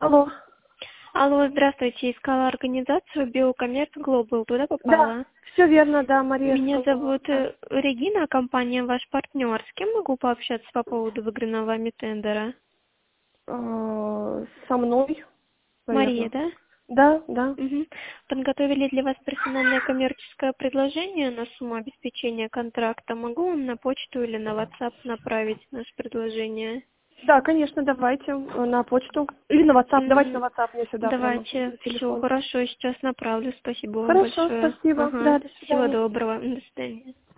Алло. Алло, здравствуйте. Искала организацию Биокоммерц Глобал. Туда Да, попала? все верно, да, Мария Меня сказала. зовут Регина, компания ваш партнер. С кем могу пообщаться по поводу выигранного вами тендера? Со мной, Мария, наверное. да? Да, да. Мгм. Подготовили для вас персональное коммерческое предложение на сумму обеспечения контракта. Могу вам на почту или на WhatsApp направить наше предложение? Да, конечно, давайте на почту. Или на WhatsApp. Давайте на WhatsApp мне сюда прямо Давайте, на все телефон. хорошо, сейчас направлю. Спасибо вам Хорошо, большое. спасибо. Ага, Да, до всего свидания. доброго. До свидания.